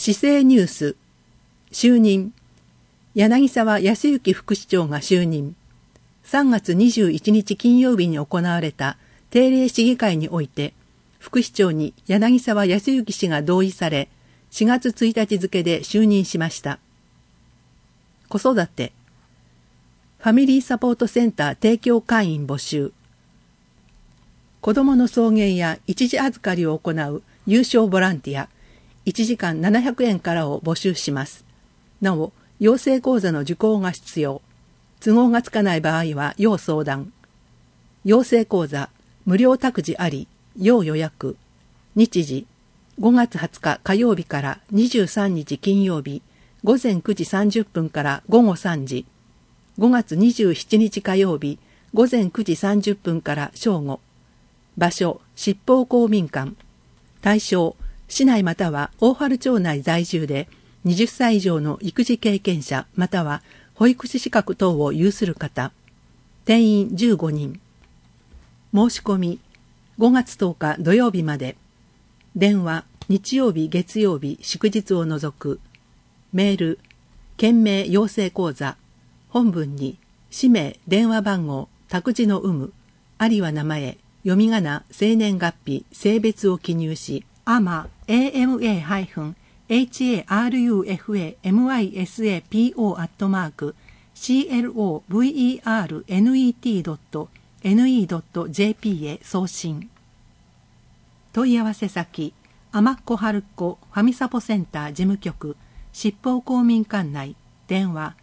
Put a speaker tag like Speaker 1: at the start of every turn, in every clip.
Speaker 1: 市政ニュース、就任。柳沢康之副市長が就任。3月21日金曜日に行われた定例市議会において、副市長に柳沢康之氏が同意され、4月1日付で就任しました。子育て。ファミリーサポートセンター提供会員募集。子どもの送迎や一時預かりを行う有償ボランティア、1時間700円からを募集します。なお、養成講座の受講が必要。都合がつかない場合は要相談。養成講座、無料託児あり、要予約。日時、5月20日火曜日から23日金曜日、午前9時30分から午後3時。5月27日火曜日、午前9時30分から正午。場所、七宝公民館。対象、市内または大原町内在住で、20歳以上の育児経験者または保育士資格等を有する方。定員15人。申し込み、5月10日土曜日まで。電話、日曜日、月曜日、祝日を除く。メール、件名養成講座。本文に、氏名、電話番号、託児の有無、ありは名前、読み仮名、生年月日、性別を記入し、ama.harufmisaport.clovernet.ne.jp へ送信。問い合わせ先、天っ子春子ファミサポセンター事務局、七宝公民館内、電話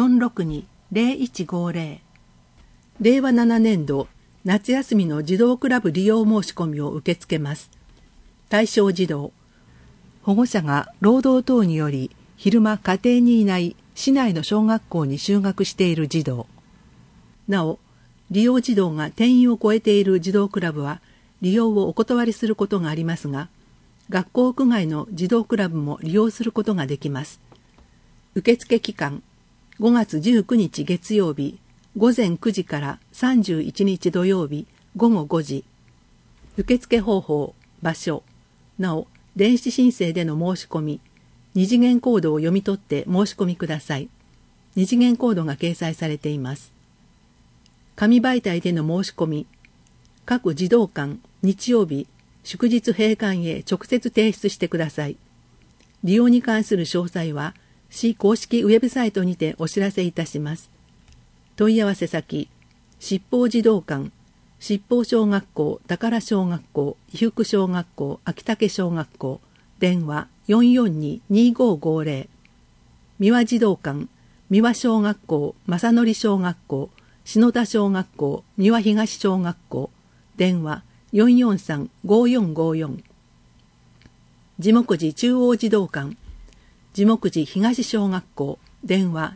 Speaker 1: 462-0150。令和7年度、夏休みの児童クラブ利用申し込みを受け付けます。対象児童、保護者が労働等により昼間家庭にいない市内の小学校に就学している児童。なお、利用児童が定員を超えている児童クラブは利用をお断りすることがありますが、学校屋外の児童クラブも利用することができます。受付期間、5月19日月曜日、午前9時から31日土曜日、午後5時。受付方法、場所。なお、電子申請での申し込み、二次元コードを読み取って申し込みください。二次元コードが掲載されています。紙媒体での申し込み、各児童館、日曜日、祝日閉館へ直接提出してください。利用に関する詳細は、市公式ウェブサイトにてお知らせいたします。問い合わせ先、七宝児童館、七宝小学校、宝小学校、伊福小学校、秋竹小学校、電話442-2550。三輪児童館、三輪小学校、正則小学校、篠田小学校、三輪東小学校、電話443-5454。地木寺中央児童館、地木寺東小学校、電話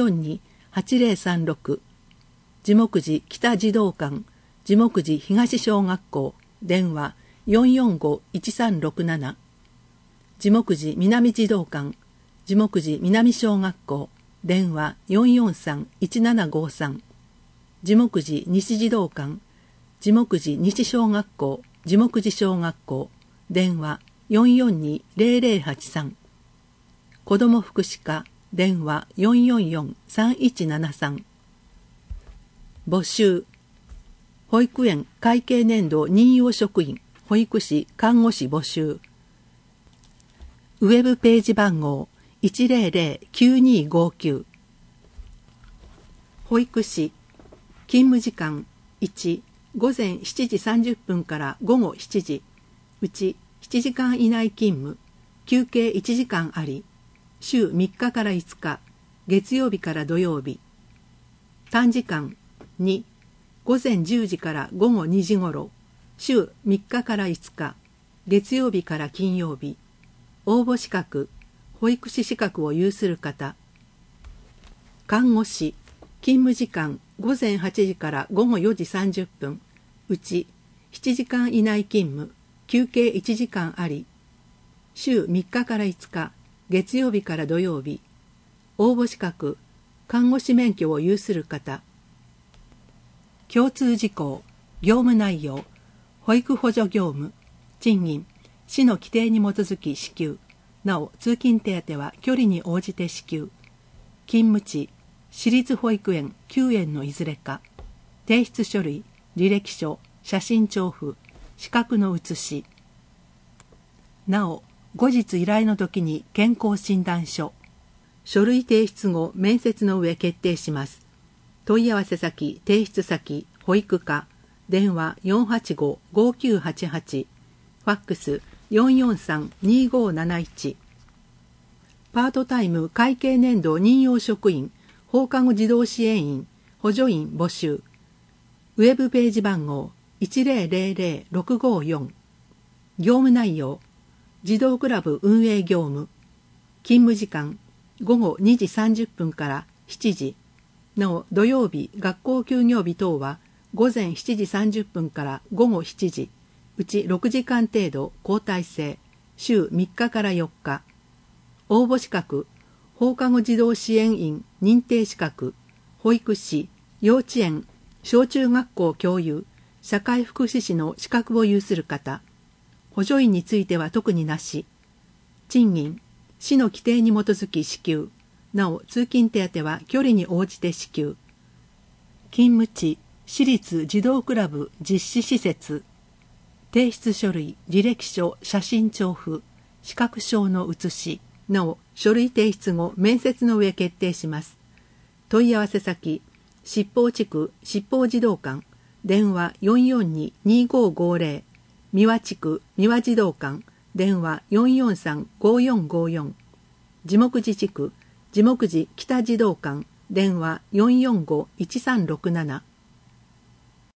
Speaker 1: 442-8036。地木寺北児童館、地木寺東小学校、電話445-1367。地木寺南児童館、地木寺南小学校、電話443-1753。地木寺西児童館、地木寺西小学校、地木寺小学校、電話442-0083。子ども福祉課、電話444-3173。募集。保育園会計年度任用職員、保育士、看護師募集。ウェブページ番号100-9259。保育士、勤務時間1、午前7時30分から午後7時、うち7時間以内勤務、休憩1時間あり、週3日から5日、月曜日から土曜日。短時間2、午前10時から午後2時頃、週3日から5日、月曜日から金曜日。応募資格、保育士資格を有する方。看護師、勤務時間午前8時から午後4時30分、うち7時間以内勤務、休憩1時間あり、週3日から5日、月曜日から土曜日。応募資格、看護師免許を有する方。共通事項、業務内容、保育補助業務、賃金、市の規定に基づき支給、 なお通勤手当は距離に応じて支給。勤務地、私立保育園9園のいずれか。提出書類、履歴書、写真調布、資格の写し。なお、後日依頼の時に健康診断書。書類提出後、面接の上決定します。問い合わせ先、提出先、保育課、電話485-5988、ファックス443-2571。パートタイム会計年度任用職員、放課後児童支援員、補助員募集。ウェブページ番号1000654。業務内容、児童クラブ運営業務。勤務時間、午後2時30分から7時。なお、土曜日、学校休業日等は、午前7時30分から午後7時。うち6時間程度交代制。週3日から4日。応募資格、放課後児童支援員認定資格、保育士、幼稚園、小中学校教諭、社会福祉士の資格を有する方。補助員については特になし。賃金、市の規定に基づき支給。なお、通勤手当は距離に応じて支給。勤務地、私立児童クラブ実施施設。提出書類、履歴書、写真調布、資格証の写し。なお、書類提出後、面接の上決定します。問い合わせ先、七宝地区七宝児童館、電話442-2550、三輪地区三輪児童館、電話443-5454、地木寺地区地木寺北児童館、電話445-1367。